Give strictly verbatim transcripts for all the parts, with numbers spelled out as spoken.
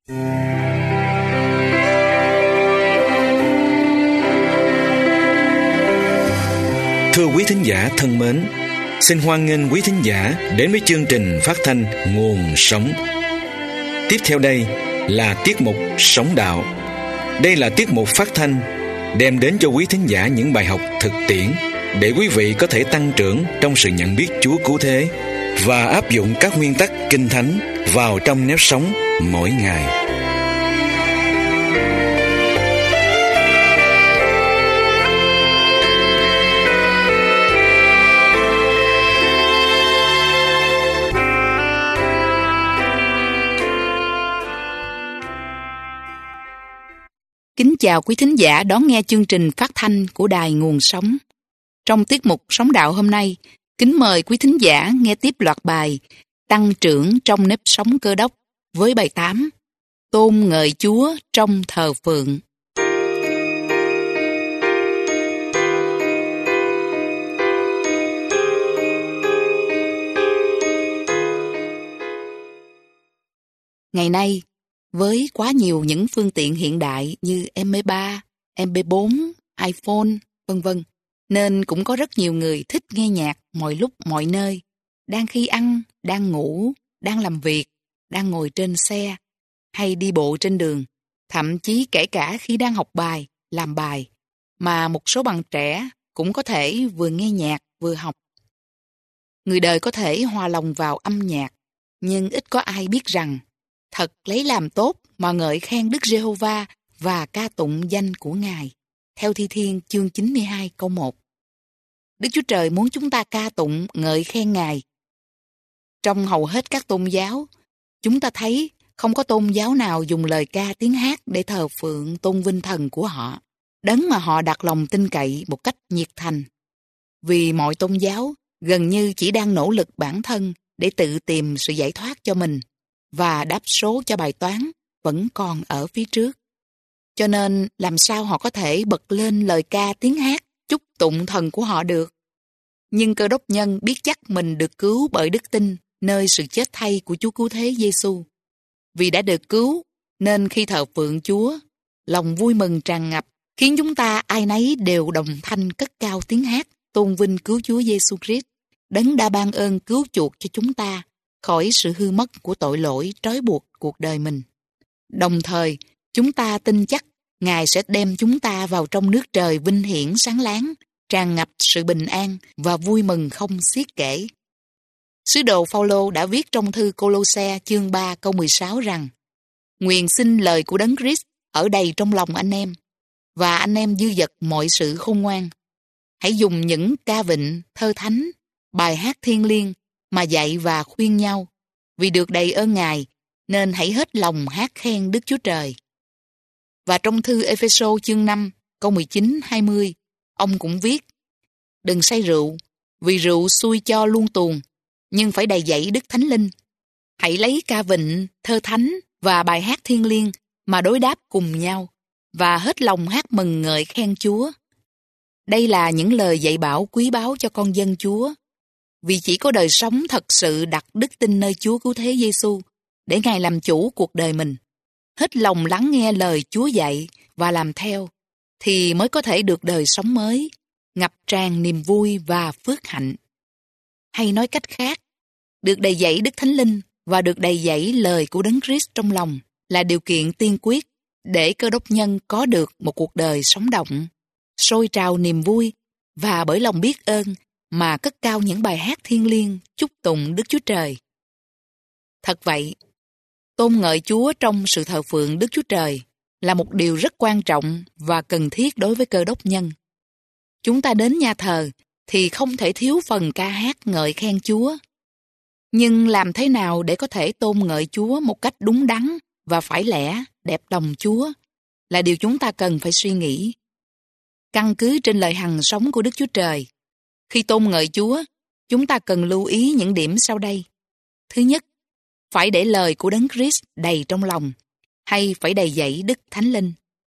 Thưa quý thính giả thân mến, xin hoan nghênh quý thính giả đến với chương trình phát thanh Nguồn Sống. Tiếp theo đây là tiết mục Sống Đạo. Đây là tiết mục phát thanh đem đến cho quý thính giả những bài học thực tiễn để quý vị có thể tăng trưởng trong sự nhận biết Chúa cứu thế và áp dụng các nguyên tắc Kinh Thánh vào trong nếp sống mỗi ngày. Kính chào quý thính giả đón nghe chương trình phát thanh của Đài Nguồn Sống. Trong tiết mục Sống Đạo hôm nay, kính mời quý thính giả nghe tiếp loạt bài Tăng trưởng trong nếp sống Cơ Đốc với bài tám Tôn ngợi Chúa trong thờ phượng. Ngày nay, với quá nhiều những phương tiện hiện đại như em pê ba, em pê bốn, iPhone, vân vân, nên cũng có rất nhiều người thích nghe nhạc mọi lúc mọi nơi, đang khi ăn, đang ngủ, đang làm việc, đang ngồi trên xe, hay đi bộ trên đường, thậm chí kể cả khi đang học bài, làm bài, mà một số bạn trẻ cũng có thể vừa nghe nhạc vừa học. Người đời có thể hòa lòng vào âm nhạc, nhưng ít có ai biết rằng thật lấy làm tốt mà ngợi khen Đức Giê-hô-va và ca tụng danh của Ngài. Theo Thi Thiên chương chín mươi hai câu một. Đức Chúa Trời muốn chúng ta ca tụng ngợi khen Ngài. Trong hầu hết các tôn giáo, chúng ta thấy không có tôn giáo nào dùng lời ca tiếng hát để thờ phượng tôn vinh thần của họ, đấng mà họ đặt lòng tin cậy một cách nhiệt thành. Vì mọi tôn giáo gần như chỉ đang nỗ lực bản thân để tự tìm sự giải thoát cho mình, và đáp số cho bài toán vẫn còn ở phía trước. Cho nên làm sao họ có thể bật lên lời ca tiếng hát chúc tụng thần của họ được? Nhưng Cơ Đốc nhân biết chắc mình được cứu bởi đức tin nơi sự chết thay của Chúa Cứu Thế Giê-xu. Vì đã được cứu nên khi thờ phượng Chúa, lòng vui mừng tràn ngập khiến chúng ta ai nấy đều đồng thanh cất cao tiếng hát tôn vinh cứu Chúa Giê-xu Christ, đấng đã ban ơn cứu chuộc cho chúng ta khỏi sự hư mất của tội lỗi trói buộc cuộc đời mình. Đồng thời, chúng ta tin chắc Ngài sẽ đem chúng ta vào trong nước trời vinh hiển sáng láng, tràn ngập sự bình an và vui mừng không xiết kể. Sứ đồ Phao-lô đã viết trong thư Cô-lô-se chương ba câu mười sáu rằng: Nguyện xin lời của Đấng Christ ở đầy trong lòng anh em, và anh em dư dật mọi sự khôn ngoan. Hãy dùng những ca vịnh, thơ thánh, bài hát thiêng liêng mà dạy và khuyên nhau, vì được đầy ơn Ngài, nên hãy hết lòng hát khen Đức Chúa Trời. Và trong thư Ê-phê-sô chương năm, câu mười chín hai mươi, ông cũng viết: Đừng say rượu, vì rượu xui cho luôn tuồng, nhưng phải đầy dẫy Đức Thánh Linh. Hãy lấy ca vịnh, thơ thánh và bài hát thiêng liêng mà đối đáp cùng nhau, và hết lòng hát mừng ngợi khen Chúa. Đây là những lời dạy bảo quý báu cho con dân Chúa, vì chỉ có đời sống thật sự đặt đức tin nơi Chúa Cứu Thế Giê-xu để Ngài làm chủ cuộc đời mình, hết lòng lắng nghe lời Chúa dạy và làm theo, thì mới có thể được đời sống mới, ngập tràn niềm vui và phước hạnh. Hay nói cách khác, được đầy dẫy Đức Thánh Linh và được đầy dẫy lời của Đấng Christ trong lòng là điều kiện tiên quyết để Cơ Đốc nhân có được một cuộc đời sống động, sôi trào niềm vui và bởi lòng biết ơn mà cất cao những bài hát thiêng liêng chúc tụng Đức Chúa Trời. Thật vậy, tôn ngợi Chúa trong sự thờ phượng Đức Chúa Trời là một điều rất quan trọng và cần thiết đối với Cơ Đốc nhân. Chúng ta đến nhà thờ thì không thể thiếu phần ca hát ngợi khen Chúa. Nhưng làm thế nào để có thể tôn ngợi Chúa một cách đúng đắn và phải lẽ, đẹp lòng Chúa là điều chúng ta cần phải suy nghĩ. Căn cứ trên lời hằng sống của Đức Chúa Trời, khi tôn ngợi Chúa, chúng ta cần lưu ý những điểm sau đây. Thứ nhất, phải để lời của Đấng Christ đầy trong lòng, hay phải đầy dẫy Đức Thánh Linh.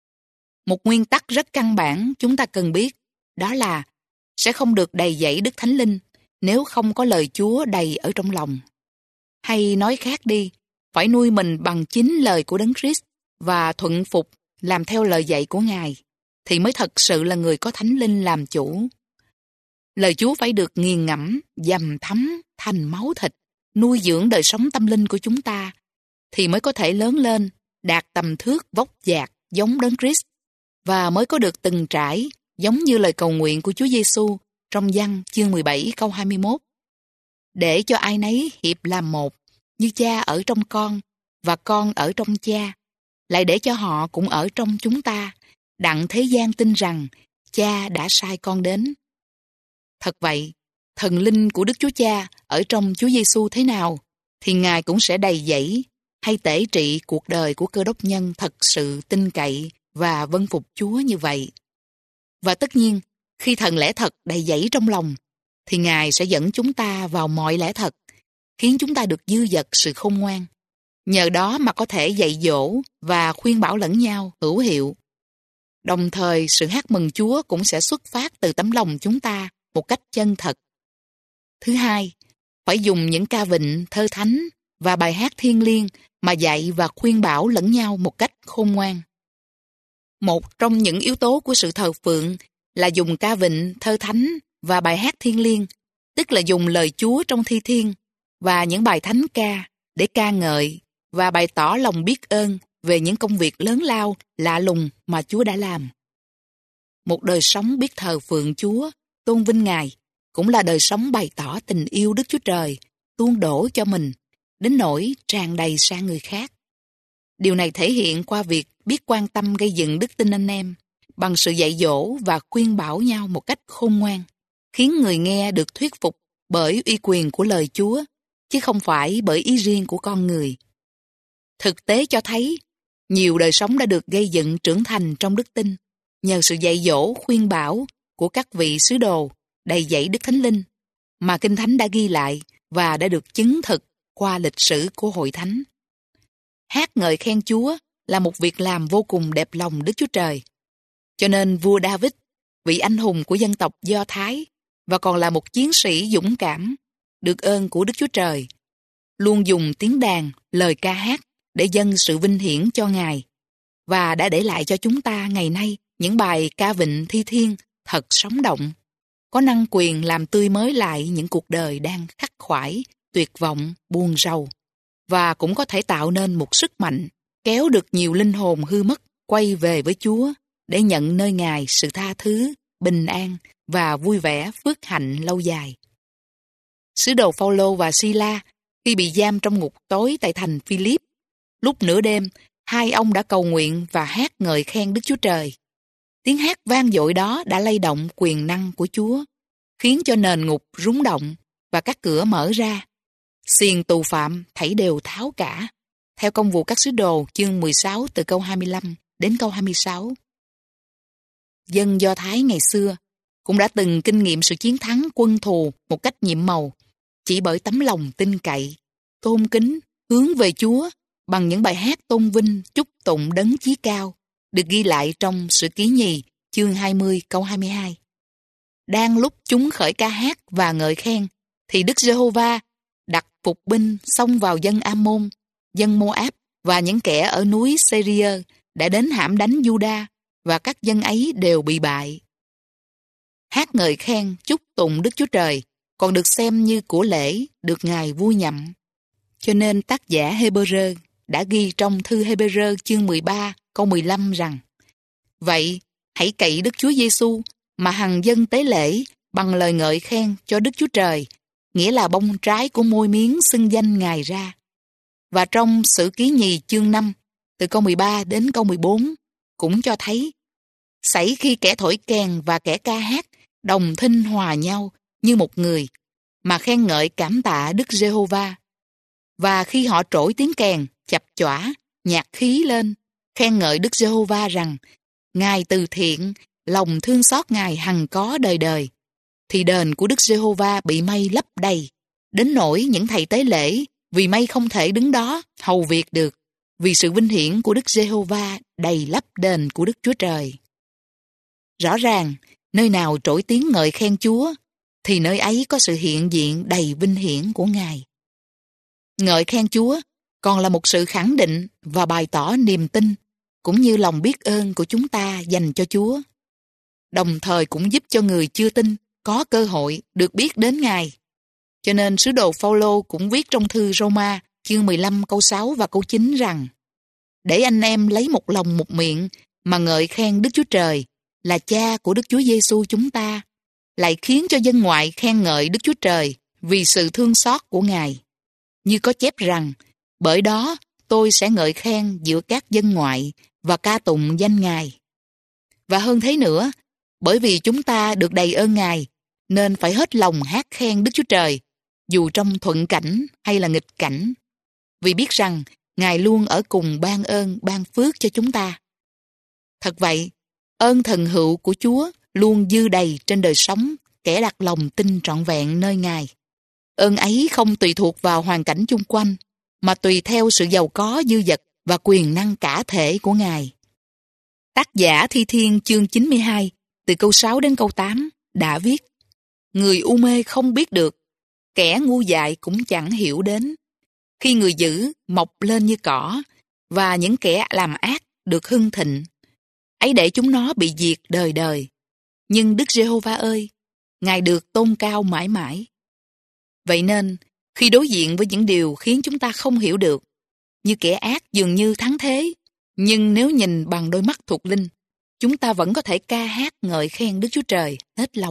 Một nguyên tắc rất căn bản chúng ta cần biết, đó là sẽ không được đầy dẫy Đức Thánh Linh nếu không có lời Chúa đầy ở trong lòng. Hay nói khác đi, phải nuôi mình bằng chính lời của Đấng Christ và thuận phục làm theo lời dạy của Ngài, thì mới thật sự là người có Thánh Linh làm chủ. Lời Chúa phải được nghiền ngẫm, dầm thấm thành máu thịt, nuôi dưỡng đời sống tâm linh của chúng ta, thì mới có thể lớn lên, đạt tầm thước vóc dạc giống Đấng Christ, và mới có được từng trải giống như lời cầu nguyện của Chúa Giêsu trong Giăng chương mười bảy câu hai mươi mốt. Để cho ai nấy hiệp làm một, như cha ở trong con và con ở trong cha, lại để cho họ cũng ở trong chúng ta, đặng thế gian tin rằng cha đã sai con đến. Thật vậy, thần linh của Đức Chúa Cha ở trong Chúa Giêsu thế nào, thì Ngài cũng sẽ đầy dẫy hay tể trị cuộc đời của Cơ Đốc nhân thật sự tin cậy và vâng phục Chúa như vậy. Và tất nhiên, khi thần lẽ thật đầy dẫy trong lòng, thì Ngài sẽ dẫn chúng ta vào mọi lẽ thật, khiến chúng ta được dư dật sự khôn ngoan. Nhờ đó mà có thể dạy dỗ và khuyên bảo lẫn nhau hữu hiệu. Đồng thời, sự hát mừng Chúa cũng sẽ xuất phát từ tấm lòng chúng ta một cách chân thật. Thứ hai, phải dùng những ca vịnh, thơ thánh và bài hát thiêng liêng mà dạy và khuyên bảo lẫn nhau một cách khôn ngoan. Một trong những yếu tố của sự thờ phượng là dùng ca vịnh, thơ thánh và bài hát thiêng liêng, tức là dùng lời Chúa trong thi thiên và những bài thánh ca để ca ngợi và bày tỏ lòng biết ơn về những công việc lớn lao, lạ lùng mà Chúa đã làm. Một đời sống biết thờ phượng Chúa, tôn vinh Ngài, cũng là đời sống bày tỏ tình yêu Đức Chúa Trời, tuôn đổ cho mình, đến nỗi tràn đầy sang người khác. Điều này thể hiện qua việc biết quan tâm gây dựng đức tin anh em, bằng sự dạy dỗ và khuyên bảo nhau một cách khôn ngoan, khiến người nghe được thuyết phục bởi uy quyền của lời Chúa, chứ không phải bởi ý riêng của con người. Thực tế cho thấy, nhiều đời sống đã được gây dựng trưởng thành trong đức tin, nhờ sự dạy dỗ khuyên bảo của các vị sứ đồ đầy dẫy Đức Thánh Linh, mà Kinh Thánh đã ghi lại và đã được chứng thực qua lịch sử của Hội Thánh. Hát ngợi khen Chúa là một việc làm vô cùng đẹp lòng Đức Chúa Trời. Cho nên vua David, vị anh hùng của dân tộc Do Thái, và còn là một chiến sĩ dũng cảm, được ơn của Đức Chúa Trời, luôn dùng tiếng đàn, lời ca hát để dâng sự vinh hiển cho Ngài, và đã để lại cho chúng ta ngày nay những bài ca vịnh thi thiên thật sống động, có năng quyền làm tươi mới lại những cuộc đời đang khắc khoải, tuyệt vọng, buồn rầu, và cũng có thể tạo nên một sức mạnh kéo được nhiều linh hồn hư mất quay về với Chúa để nhận nơi Ngài sự tha thứ, bình an và vui vẻ phước hạnh lâu dài. Sứ đồ Phao-lô và Si-la khi bị giam trong ngục tối tại thành Phi-líp, lúc nửa đêm, hai ông đã cầu nguyện và hát ngợi khen Đức Chúa Trời. Tiếng hát vang dội đó đã lay động quyền năng của Chúa, khiến cho nền ngục rúng động và các cửa mở ra. Xiềng tù phạm thảy đều tháo cả, theo Công vụ các sứ đồ chương mười sáu từ câu hai mươi lăm đến câu hai mươi sáu. Dân Do Thái ngày xưa cũng đã từng kinh nghiệm sự chiến thắng quân thù một cách nhiệm màu, chỉ bởi tấm lòng tin cậy, tôn kính, hướng về Chúa bằng những bài hát tôn vinh, chúc tụng đấng chí cao, được ghi lại trong Sử Ký Nhì chương hai mươi câu hai mươi hai. Đang lúc chúng khởi ca hát và ngợi khen, thì Đức Giê-hô-va đặt phục binh xông vào dân Am-môn, dân Mô-áp và những kẻ ở núi Sê-ri-ơ đã đến hãm đánh Giu-đa, và các dân ấy đều bị bại. Hát ngợi khen chúc tụng Đức Chúa Trời còn được xem như của lễ được Ngài vui nhậm. Cho nên tác giả Hê-bơ-rơ đã ghi trong thư Hê-bơ-rơ chương mười ba câu mười lăm rằng: Vậy hãy cậy Đức Chúa Giêsu mà hằng dân tế lễ bằng lời ngợi khen cho Đức Chúa Trời, nghĩa là bông trái của môi miếng xưng danh Ngài ra. Và trong Sử Ký Nhì chương năm từ câu mười ba đến câu mười bốn cũng cho thấy, xảy khi kẻ thổi kèn và kẻ ca hát đồng thinh hòa nhau như một người, mà khen ngợi cảm tạ Đức Giê-hô-va. Và khi họ trỗi tiếng kèn, chập chỏa, nhạc khí lên, khen ngợi Đức Giê-hô-va rằng Ngài từ thiện, lòng thương xót Ngài hằng có đời đời, thì đền của Đức Giê-hô-va bị mây lấp đầy, đến nỗi những thầy tế lễ vì mây không thể đứng đó hầu việc được, vì sự vinh hiển của Đức Giê-hô-va đầy lấp đền của Đức Chúa Trời. Rõ ràng, nơi nào trỗi tiếng ngợi khen Chúa, thì nơi ấy có sự hiện diện đầy vinh hiển của Ngài. Ngợi khen Chúa còn là một sự khẳng định và bày tỏ niềm tin cũng như lòng biết ơn của chúng ta dành cho Chúa. Đồng thời cũng giúp cho người chưa tin có cơ hội được biết đến Ngài. Cho nên sứ đồ Phao-lô cũng viết trong thư Roma chương mười lăm câu sáu và câu chín rằng: để anh em lấy một lòng một miệng mà ngợi khen Đức Chúa Trời là Cha của Đức Chúa Giêsu chúng ta, lại khiến cho dân ngoại khen ngợi Đức Chúa Trời vì sự thương xót của Ngài. Như có chép rằng: bởi đó tôi sẽ ngợi khen giữa các dân ngoại và ca tụng danh Ngài. Và hơn thế nữa, bởi vì chúng ta được đầy ơn Ngài, nên phải hết lòng hát khen Đức Chúa Trời, dù trong thuận cảnh hay là nghịch cảnh, vì biết rằng Ngài luôn ở cùng ban ơn, ban phước cho chúng ta. Thật vậy, ơn thần hữu của Chúa luôn dư đầy trên đời sống kẻ đặt lòng tin trọn vẹn nơi Ngài. Ơn ấy không tùy thuộc vào hoàn cảnh chung quanh, mà tùy theo sự giàu có dư dật và quyền năng cả thể của Ngài. Tác giả Thi Thiên chương chín mươi hai, từ câu sáu đến câu tám, đã viết: người u mê không biết được, kẻ ngu dại cũng chẳng hiểu đến. Khi người dữ mọc lên như cỏ, và những kẻ làm ác được hưng thịnh, ấy để chúng nó bị diệt đời đời. Nhưng Đức Giê-hô-va ơi, Ngài được tôn cao mãi mãi. Vậy nên, khi đối diện với những điều khiến chúng ta không hiểu được, như kẻ ác dường như thắng thế, nhưng nếu nhìn bằng đôi mắt thuộc linh, chúng ta vẫn có thể ca hát ngợi khen Đức Chúa Trời hết lòng.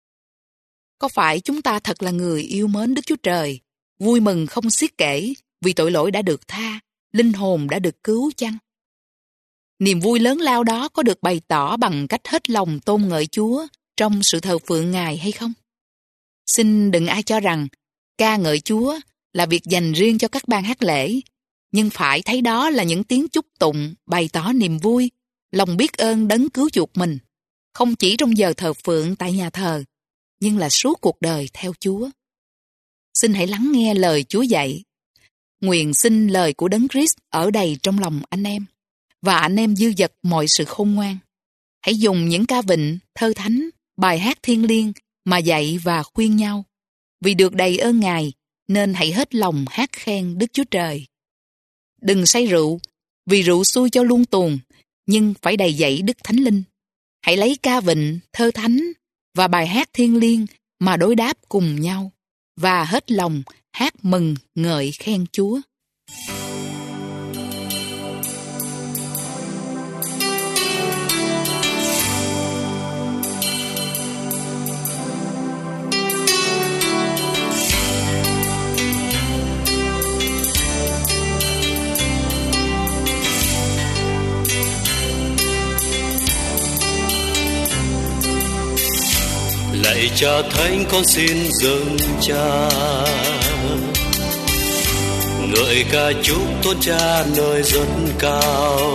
Có phải chúng ta thật là người yêu mến Đức Chúa Trời, vui mừng không xiết kể vì tội lỗi đã được tha, linh hồn đã được cứu chăng? Niềm vui lớn lao đó có được bày tỏ bằng cách hết lòng tôn ngợi Chúa trong sự thờ phượng Ngài hay không? Xin đừng ai cho rằng ca ngợi Chúa là việc dành riêng cho các ban hát lễ, nhưng phải thấy đó là những tiếng chúc tụng bày tỏ niềm vui, lòng biết ơn đấng cứu chuộc mình, không chỉ trong giờ thờ phượng tại nhà thờ, nhưng là suốt cuộc đời theo Chúa. Xin hãy lắng nghe lời Chúa dạy. Nguyện xin lời của đấng Christ ở đầy trong lòng anh em, và anh em dư dật mọi sự khôn ngoan. Hãy dùng những ca vịnh, thơ thánh, bài hát thiêng liêng mà dạy và khuyên nhau. Vì được đầy ơn Ngài, nên hãy hết lòng hát khen Đức Chúa Trời. Đừng say rượu, vì rượu xui cho luông tuồng, nhưng phải đầy dẫy Đức Thánh Linh. Hãy lấy ca vịnh, thơ thánh và bài hát thiêng liêng mà đối đáp cùng nhau, và hết lòng hát mừng ngợi khen Chúa. Lạy Cha Thánh, con xin dâng Cha ngợi ca chúc tôn Cha nơi rất cao.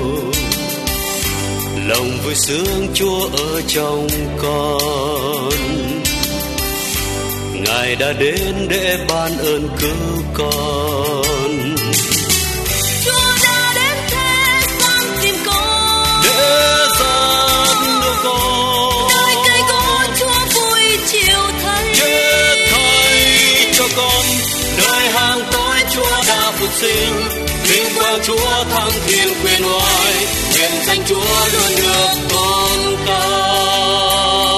Lòng vui sướng Chúa ở trong con, Ngài đã đến để ban ơn cứu con. Chúa đã đến thế gian tìm con, để gian đưa con nơi cây có Chúa vui chiều thay, chết thay cho con. Nơi hang tối Chúa đã phục sinh, vinh quang Chúa thăng thiên quyền oai, nguyện danh Chúa luôn được tôn cao.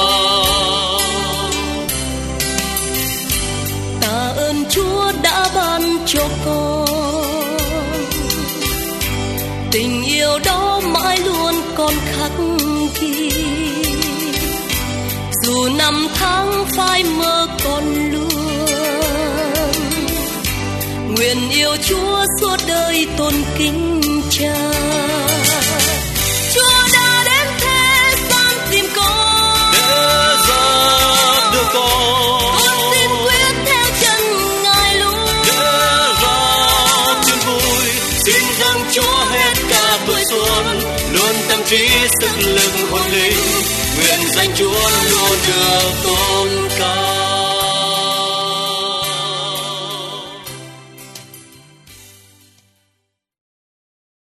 Tạ ơn Chúa đã ban cho con, tình yêu đó mãi luôn còn khắc ghi. Dù năm tháng phai mờ còn luôn, nguyện yêu Chúa suốt đời tôn kính Cha. Chúa đã đến thế gian tìm con, để ra đưa con. Con xin quyết theo chân Ngài luôn, để ra tin vui, xin dâng Chúa hết cả tuổi xuân, luôn tâm trí sức lực hồn linh, nguyện danh Chúa luôn được tôn